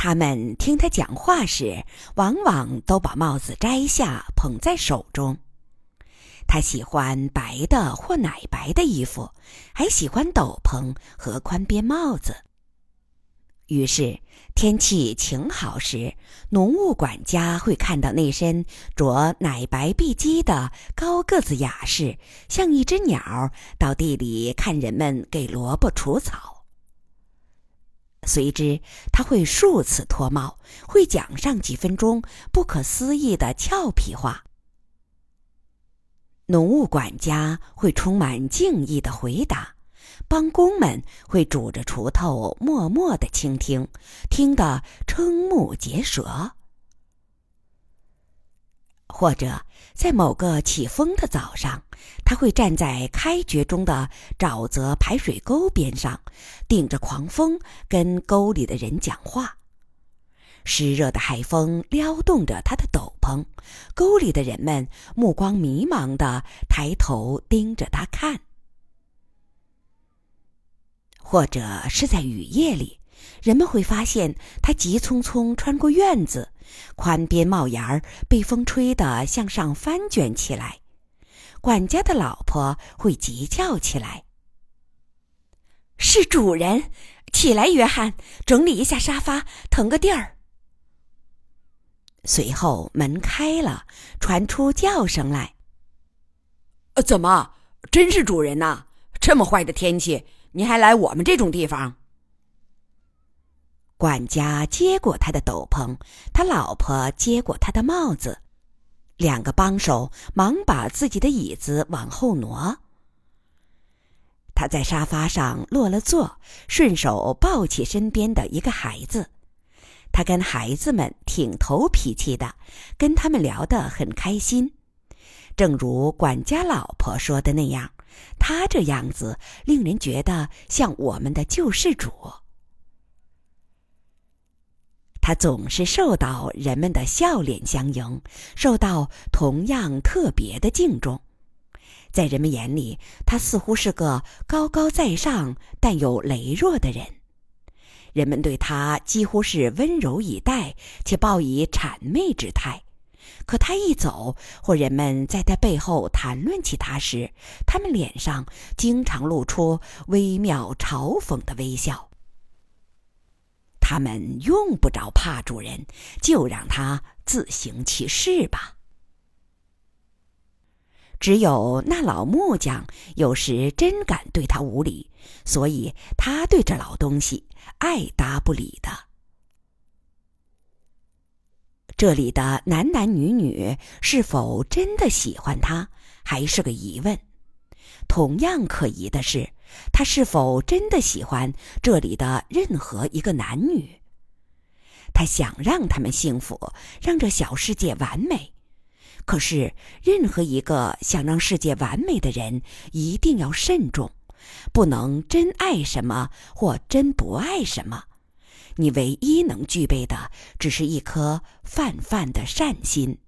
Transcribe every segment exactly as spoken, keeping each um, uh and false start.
他们听他讲话时，往往都把帽子摘下，捧在手中。他喜欢白的或奶白的衣服，还喜欢斗篷和宽边帽子。于是天气晴好时，农务管家会看到那身着奶白碧鸡的高个子雅士，像一只鸟到地里看人们给萝卜除草。随之他会数次脱帽，会讲上几分钟不可思议的俏皮话。农务管家会充满敬意地回答，帮工们会拄着锄头默默地倾听，听得瞠目结舌。或者在某个起风的早上，他会站在开掘中的沼泽排水沟边上，顶着狂风跟沟里的人讲话。湿热的海风撩动着他的斗篷，沟里的人们目光迷茫地抬头盯着他看。或者是在雨夜里，人们会发现他急匆匆穿过院子，宽边帽檐儿被风吹得向上翻卷起来。管家的老婆会急叫起来：“是主人！起来，约翰，整理一下沙发，腾个地儿。”随后门开了，传出叫声来：“ 呃，怎么，真是主人呐？这么坏的天气，你还来我们这种地方？” 管家接过他的斗篷，他老婆接过他的帽子，两个帮手忙把自己的椅子往后挪。他在沙发上落了座，顺手抱起身边的一个孩子。他跟孩子们挺投脾气的，跟他们聊得很开心。正如管家老婆说的那样，他这样子令人觉得像我们的救世主。他总是受到人们的笑脸相迎，受到同样特别的敬重。在人们眼里，他似乎是个高高在上但又羸弱的人。人们对他几乎是温柔以待，且报以谄媚之态。可他一走，或人们在他背后谈论起他时，他们脸上经常露出微妙嘲讽的微笑。他们用不着怕主人，就让他自行其事吧。只有那老木匠有时真敢对他无礼，所以他对这老东西爱答不理的。这里的男男女女是否真的喜欢他，还是个疑问。同样可疑的是，他是否真的喜欢这里的任何一个男女。他想让他们幸福，让这小世界完美。可是任何一个想让世界完美的人一定要慎重，不能真爱什么或真不爱什么。你唯一能具备的只是一颗泛泛的善心。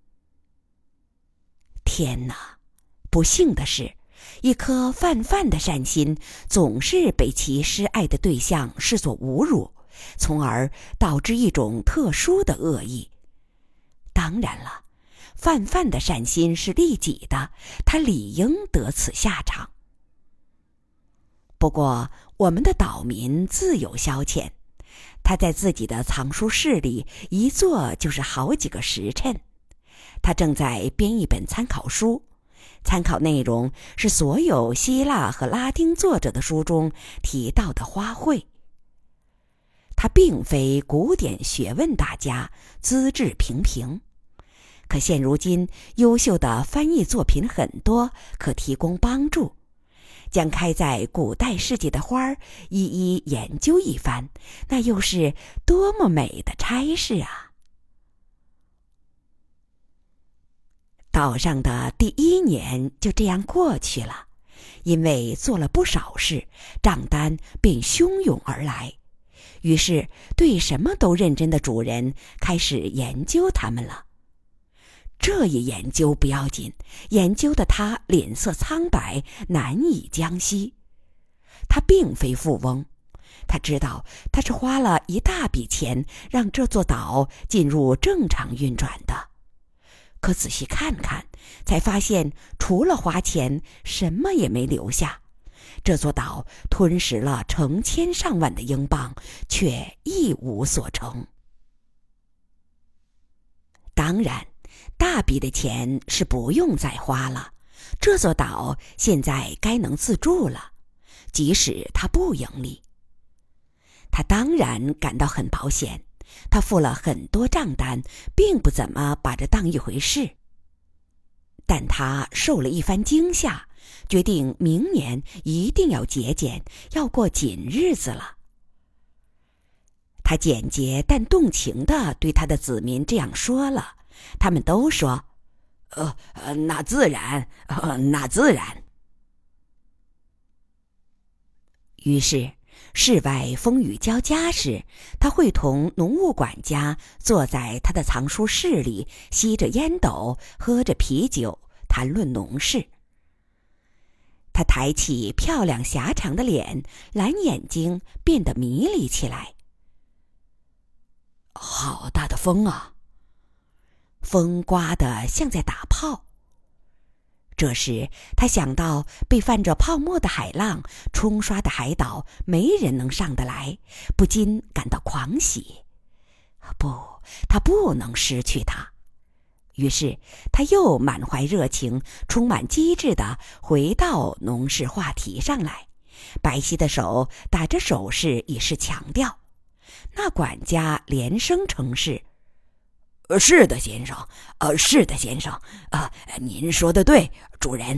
天哪，不幸的是，一颗泛泛的善心总是被其施爱的对象视作侮辱，从而导致一种特殊的恶意。当然了，泛泛的善心是利己的，他理应得此下场。不过我们的岛民自有消遣，他在自己的藏书室里一坐就是好几个时辰。他正在编一本参考书，参考内容是所有希腊和拉丁作者的书中提到的花卉。他并非古典学问大家，资质平平，可现如今优秀的翻译作品很多，可提供帮助。将开在古代世界的花儿一一研究一番，那又是多么美的差事啊！岛上的第一年就这样过去了，因为做了不少事，账单便汹涌而来。于是对什么都认真的主人开始研究他们了。这一研究不要紧，研究的他脸色苍白，难以将息。他并非富翁， 他知道他是花了一大笔钱让这座岛进入正常运转的，可仔细看看，才发现除了花钱，什么也没留下。这座岛吞食了成千上万的英镑，却一无所成。当然，大笔的钱是不用再花了，这座岛现在该能自助了，即使它不盈利。他当然感到很保险，他付了很多账单，并不怎么把这当一回事。但他受了一番惊吓，决定明年一定要节俭，要过紧日子了。他简洁但动情地对他的子民这样说了，他们都说：“呃，呃那自然，呃，那自然。”于是，室外风雨交加时，他会同农务管家坐在他的藏书室里，吸着烟斗，喝着啤酒，谈论农事。他抬起漂亮狭长的脸，蓝眼睛变得迷离起来。好大的风啊！风刮得像在打炮。这时他想到被泛着泡沫的海浪冲刷的海岛没人能上得来，不禁感到狂喜。不，他不能失去它。于是他又满怀热情，充满机智地回到农事话题上来，白皙的手打着手势以示强调。那管家连声称是：“呃，是的，先生，呃，是的，先生，呃，您说的对，主人。”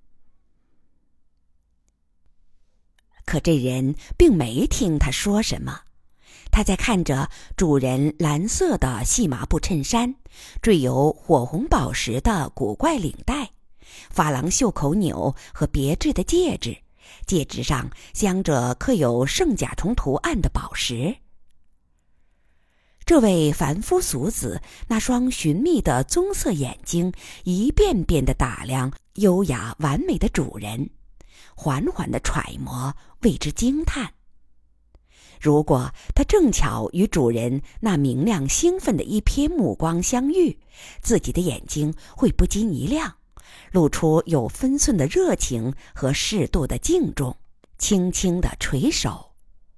可这人并没听他说什么，他在看着主人蓝色的细麻布衬衫，缀有火红宝石的古怪领带，珐琅袖口钮和别致的戒指，戒指上镶着刻有圣甲虫图案的宝石。这位凡夫俗子那双寻觅的棕色眼睛一遍遍地打量优雅完美的主人，缓缓地揣摩，为之惊叹。如果他正巧与主人那明亮兴奋的一瞥目光相遇，自己的眼睛会不禁一亮，露出有分寸的热情和适度的敬重，轻轻地垂手。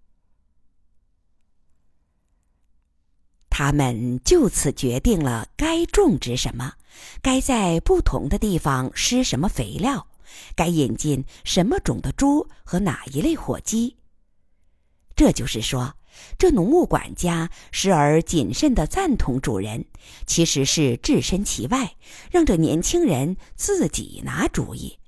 他们就此决定了该种植什么，该在不同的地方施什么肥料，该引进什么种的猪和哪一类火鸡。这就是说，这农务管家时而谨慎地赞同主人，其实是置身其外，让这年轻人自己拿主意。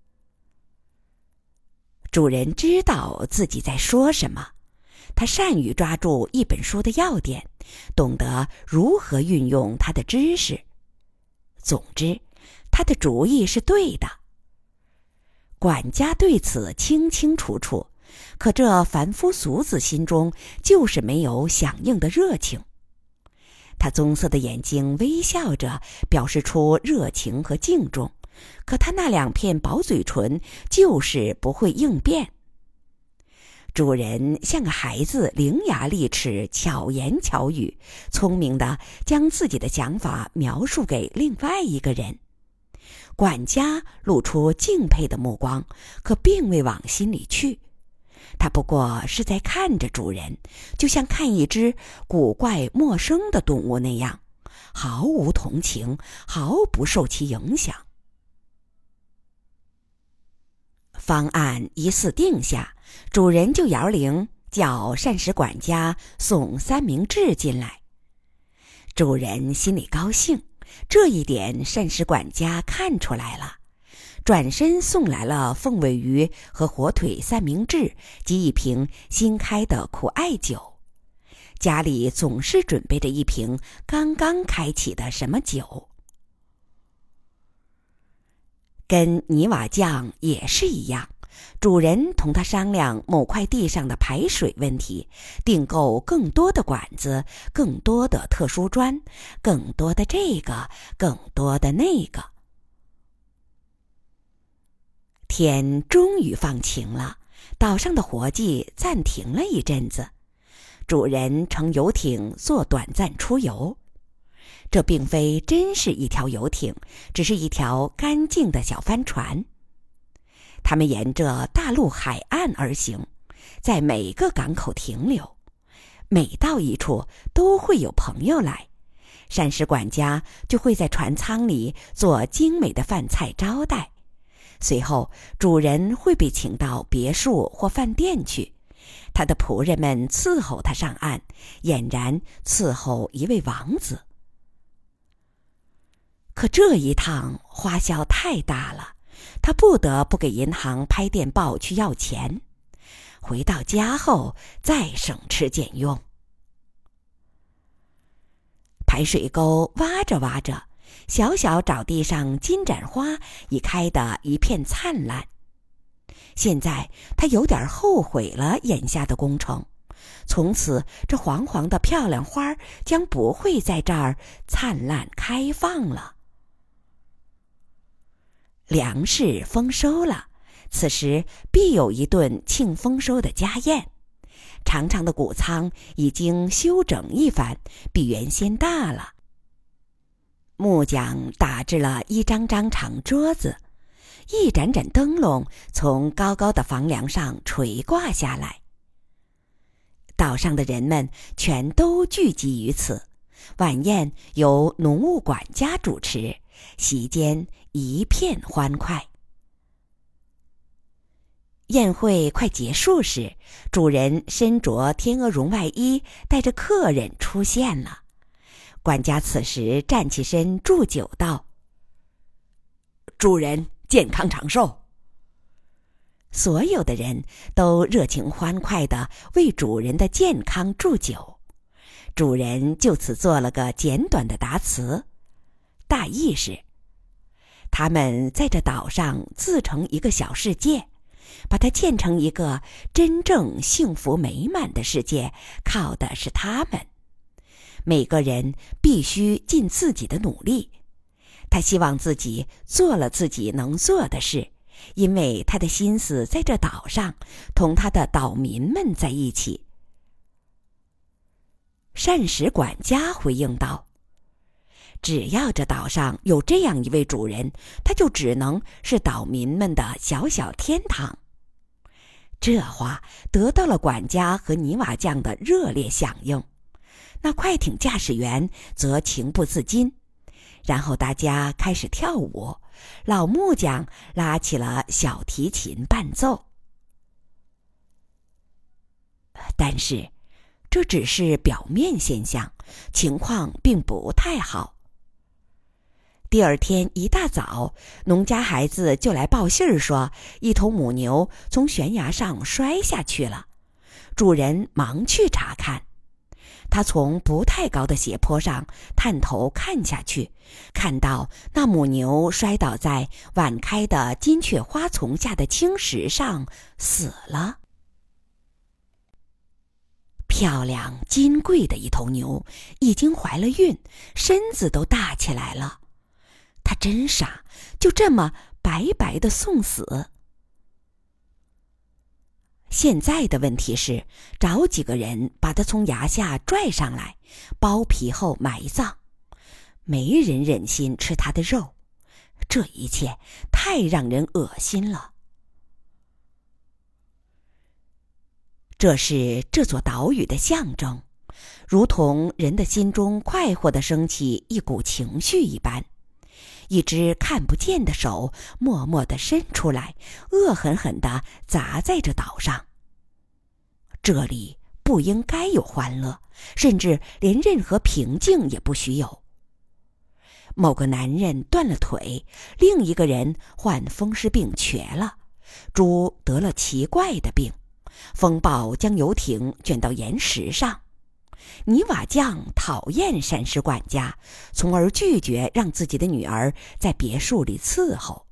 主人知道自己在说什么，他善于抓住一本书的要点，懂得如何运用他的知识。总之，他的主意是对的。管家对此清清楚楚，可这凡夫俗子心中就是没有响应的热情。他棕色的眼睛微笑着，表示出热情和敬重，可他那两片薄嘴唇就是不会应变。主人像个孩子，伶牙俐齿，巧言巧语，聪明地将自己的想法描述给另外一个人。管家露出敬佩的目光，可并未往心里去。他不过是在看着主人，就像看一只古怪陌生的动物那样，毫无同情，毫不受其影响。方案一次定下，主人就摇铃叫膳食管家送三明治进来。主人心里高兴，这一点膳食管家看出来了，转身送来了凤尾鱼和火腿三明治及一瓶新开的苦艾酒。家里总是准备着一瓶刚刚开启的什么酒。跟泥瓦匠也是一样，主人同他商量某块地上的排水问题，订购更多的管子，更多的特殊砖，更多的这个，更多的那个。天终于放晴了， 岛上的活计暂停了一阵子，主人乘游艇做短暂出游。这并非真是一条游艇，只是一条干净的小帆船。他们沿着大陆海岸而行，在每个港口停留。每到一处都会有朋友来，膳食管家就会在船舱里做精美的饭菜招待。随后主人会被请到别墅或饭店去，他的仆人们伺候他上岸，俨然伺候一位王子。可这一趟花销太大了，他不得不给银行拍电报去要钱。回到家后再省吃俭用。排水沟挖着挖着，小小沼地上金盏花已开得一片灿烂。现在他有点后悔了眼下的工程，从此这黄黄的漂亮花将不会在这儿灿烂开放了。粮食丰收了，此时必有一顿庆丰收的家宴。长长的谷仓已经修整一番，比原先大了。木匠打制了一张张长桌子，一盏盏灯笼从高高的房梁上垂挂下来。岛上的人们全都聚集于此，晚宴由农务管家主持，席间一片欢快。宴会快结束时，主人身着天鹅绒外衣，带着客人出现了。管家此时站起身祝酒道：“ 主人健康长寿。” 所有的人都热情欢快地为主人的健康祝酒。主人就此做了个简短的答词，大意是：他们在这岛上自成一个小世界，把它建成一个真正幸福美满的世界，靠的是他们。每个人必须尽自己的努力。他希望自己做了自己能做的事，因为他的心思在这岛上，同他的岛民们在一起。膳食管家回应道：“只要这岛上有这样一位主人，他就只能是岛民们的小小天堂。”这话得到了管家和泥瓦匠的热烈响应，那快艇驾驶员则情不自禁。然后大家开始跳舞，老木匠拉起了小提琴伴奏。但是这只是表面现象，情况并不太好。第二天一大早，农家孩子就来报信儿说，一头母牛从悬崖上摔下去了。主人忙去查看，他从不太高的斜坡上探头看下去，看到那母牛摔倒在晚开的金雀花丛下的青石上，死了。漂亮金贵的一头牛，已经怀了孕，身子都大起来了。他真傻，就这么白白的送死。现在的问题是，找几个人把他从崖下拽上来，剥皮后埋葬。没人忍心吃他的肉，这一切太让人恶心了。这是这座岛屿的象征，如同人的心中快活地升起一股情绪一般。一只看不见的手默默地伸出来，恶狠狠地砸在这岛上。这里不应该有欢乐，甚至连任何平静也不许有。某个男人断了腿，另一个人患风湿病瘸了，猪得了奇怪的病，风暴将游艇卷到岩石上。泥瓦匠讨厌膳食管家，从而拒绝让自己的女儿在别墅里伺候。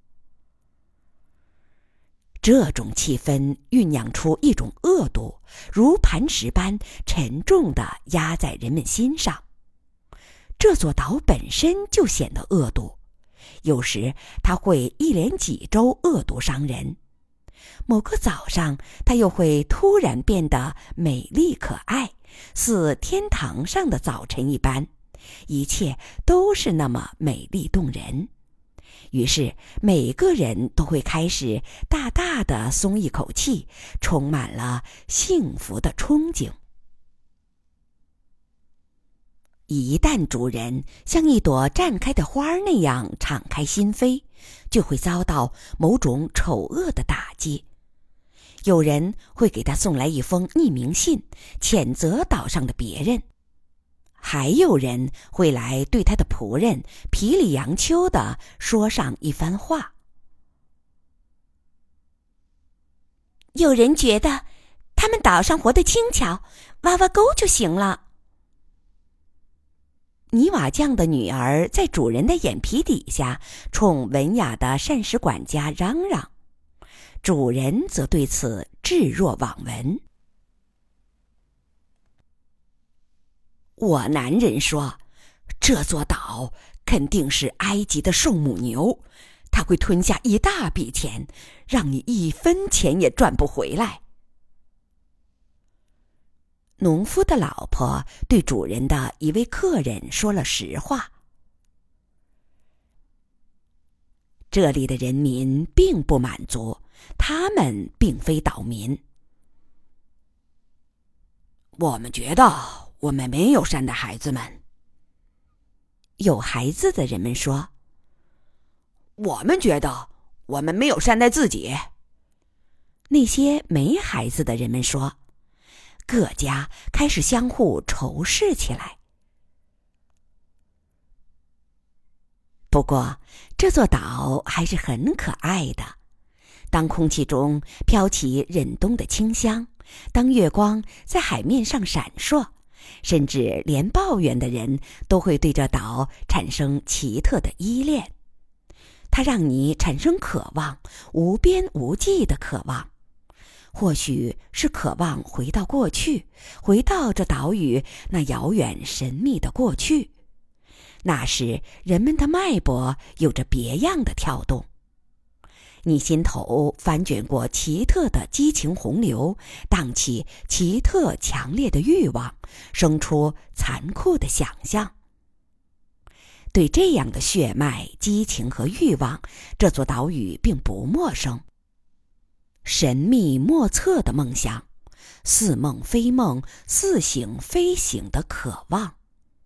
这种气氛酝酿出一种恶毒，如磐石般沉重地压在人们心上。这座岛本身就显得恶毒，有时它会一连几周恶毒伤人。 某个早上，它又会突然变得美丽可爱，似天堂上的早晨一般，一切都是那么美丽动人。于是每个人都会开始大大的松一口气，充满了幸福的憧憬。一旦主人像一朵绽开的花儿那样敞开心扉，就会遭到某种丑恶的打击。有人会给他送来一封匿名信，谴责岛上的别人；还有人会来对他的仆人皮里杨秋地说上一番话。有人觉得他们岛上活得轻巧，挖挖沟就行了。泥瓦匠的女儿在主人的眼皮底下冲文雅的膳食管家嚷嚷，主人则对此置若罔闻。我男人说，这座岛肯定是埃及的圣母牛，它会吞下一大笔钱，让你一分钱也赚不回来。农夫的老婆对主人的一位客人说了实话。这里的人民并不满足，他们并非岛民。我们觉得我们没有善待孩子们。有孩子的人们说。我们觉得我们没有善待自己。那些没孩子的人们说。各家开始相互仇视起来。不过，这座岛还是很可爱的。当空气中飘起忍冬的清香，当月光在海面上闪烁，甚至连抱怨的人都会对这岛产生奇特的依恋。它让你产生渴望，无边无际的渴望。或许是渴望回到过去，回到这岛屿那遥远神秘的过去。那时人们的脉搏有着别样的跳动。你心头翻卷过奇特的激情洪流，荡起奇特强烈的欲望，生出残酷的想象。对这样的血脉、激情和欲望，这座岛屿并不陌生。神秘莫测的梦想，似梦非梦，似醒非醒的渴望。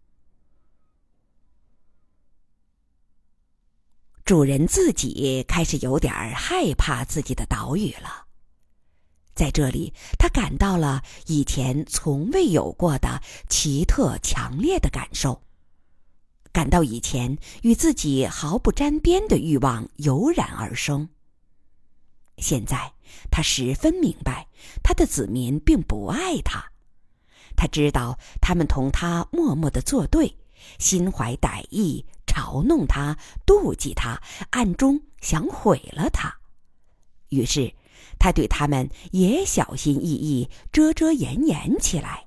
主人自己开始有点害怕自己的岛屿了。在这里，他感到了以前从未有过的奇特强烈的感受，感到以前与自己毫不沾边的欲望油然而生。现在他十分明白，他的子民并不爱他。他知道他们同他默默地作对，心怀歹意，嘲弄他，妒忌他，暗中想毁了他。于是他对他们也小心翼翼，遮遮掩掩起来。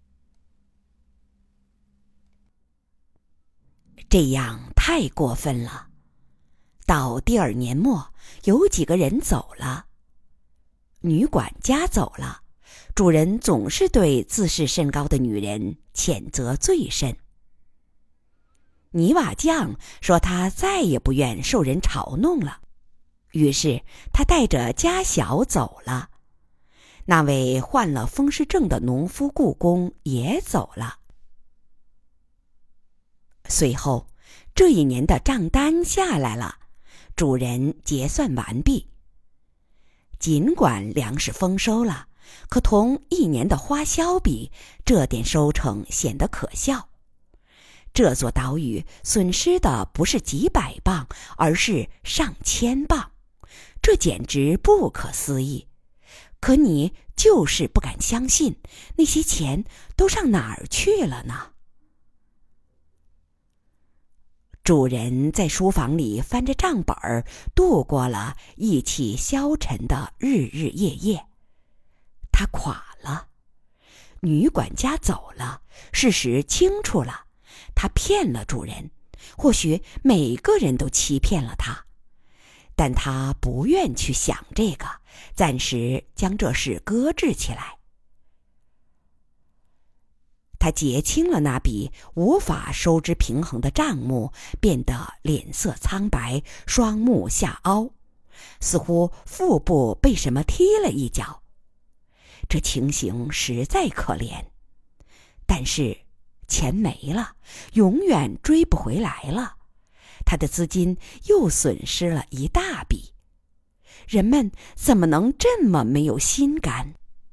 这样太过分了。到第二年末，有几个人走了。女管家走了，主人总是对自视甚高的女人谴责最甚。泥瓦匠说他再也不愿受人嘲弄了，于是他带着家小走了。那位患了风湿症的农夫雇工也走了。随后，这一年的账单下来了，主人结算完毕。尽管粮食丰收了，可同一年的花销比，这点收成显得可笑。这座岛屿损失的不是几百磅，而是上千磅，这简直不可思议。可你就是不敢相信，那些钱都上哪儿去了呢？主人在书房里翻着账本儿，度过了意气消沉的日日夜夜。他垮了。女管家走了，事实清楚了，他骗了主人，或许每个人都欺骗了他。 但他不愿去想这个，暂时将这事搁置起来。他结清了那笔无法收支平衡的账目，变得脸色苍白，双目下凹，似乎腹部被什么踢了一脚。这情形实在可怜，但是钱没了，永远追不回来了。他的资金又损失了一大笔。人们怎么能这么没有心肝？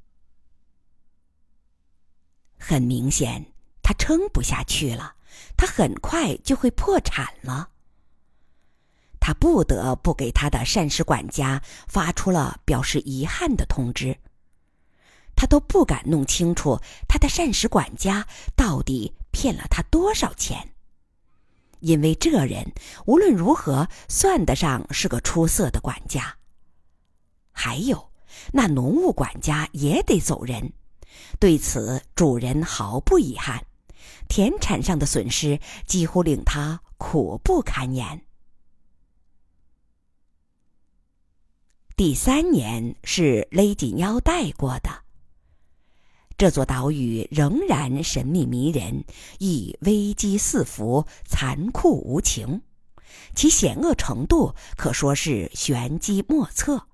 很明显，他撑不下去了，他很快就会破产了。他不得不给他的膳食管家发出了表示遗憾的通知。他都不敢弄清楚他的膳食管家到底骗了他多少钱，因为这人无论如何算得上是个出色的管家。还有，那农务管家也得走人，对此主人毫不遗憾，田产上的损失几乎令他苦不堪言。第三年是勒紧腰带过的。这座岛屿仍然神秘迷人，亦危机四伏，残酷无情，其险恶程度可说是玄机莫测。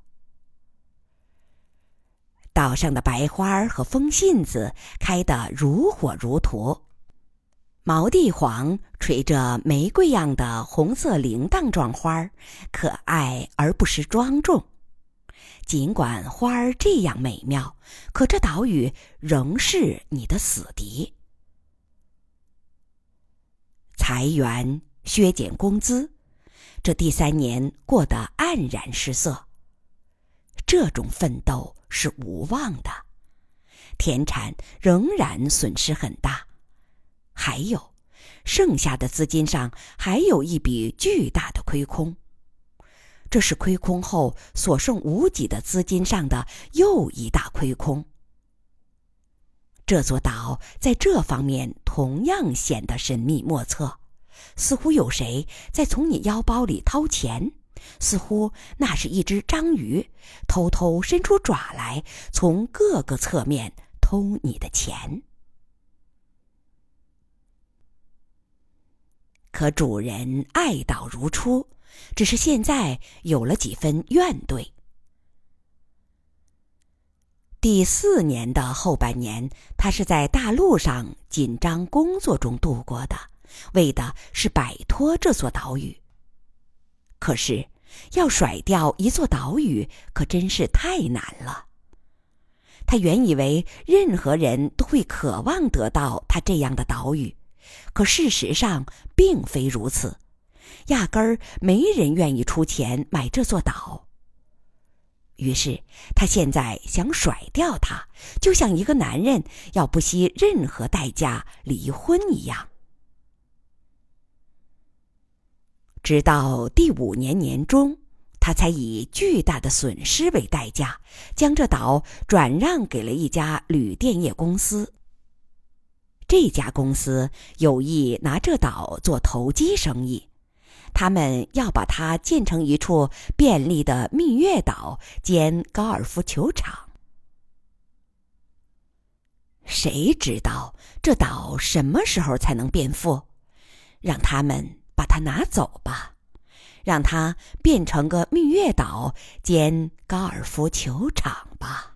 岛上的白花和风信子开得如火如荼，毛地黄垂着玫瑰样的红色铃铛状花，可爱而不失庄重。尽管花儿这样美妙，可这岛屿仍是你的死敌。裁员、削减工资，这第三年过得黯然失色。这种奋斗是无望的，田产仍然损失很大。还有，剩下的资金上还有一笔巨大的亏空。这是亏空后所剩无几的资金上的又一大亏空。这座岛在这方面同样显得神秘莫测，似乎有谁在从你腰包里掏钱，似乎那是一只章鱼偷偷伸出爪来，从各个侧面偷你的钱。可主人爱岛如初，只是现在有了几分怨怼。第四年的后半年，他是在大陆上紧张工作中度过的，为的是摆脱这座岛屿。可是要甩掉一座岛屿可真是太难了。他原以为任何人都会渴望得到他这样的岛屿，可事实上并非如此，压根儿没人愿意出钱买这座岛。于是他现在想甩掉它，就像一个男人要不惜任何代价离婚一样。直到第五年年中，他才以巨大的损失为代价，将这岛转让给了一家旅店业公司。这家公司有意拿这岛做投机生意，他们要把它建成一处便利的蜜月岛兼高尔夫球场。谁知道这岛什么时候才能变富？让他们把它拿走吧，让它变成个蜜月岛兼高尔夫球场吧。